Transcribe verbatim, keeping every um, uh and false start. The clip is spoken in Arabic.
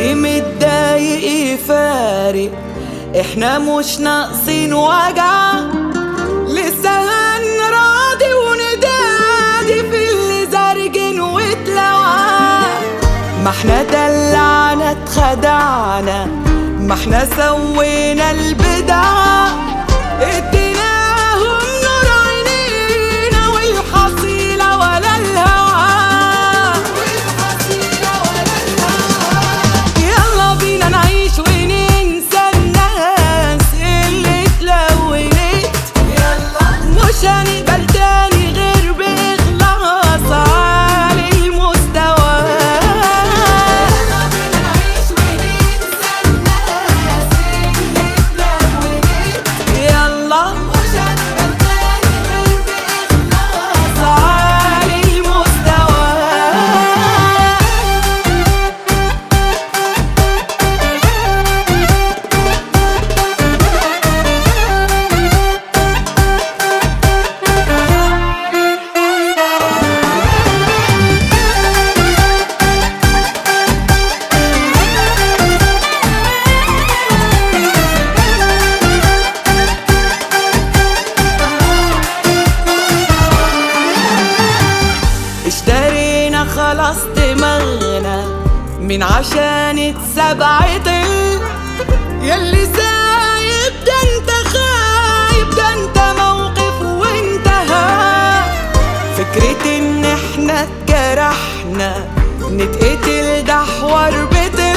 اللي متضايق يفارق، احنا مش ناقصين وجع، لسه هنراضي وندادي في اللي زرجن واتلوع. ما احنا دلعنا اتخدعنا، ما احنا سوينا البدع، اديناهم نور عينينا والحصيلة ولا الهوى. يلا بينا نعيش وننسى الناس اللي اتلونت، مش هنقبل تاني غير بإخلاص عالي المستوى. يلا بينا نعيش وننسى الناس اللي اتلونت، يلا مش هنقبل تاني غير بإخلاص عالي المستوى. اشترينا خلاص دماغنا من عشان اتسبعت، ياللي سايب ده انت خايب، ده انت موقف وانتهى. فكرة ان احنا اتجرحنا نتقتل ده حوار بتاع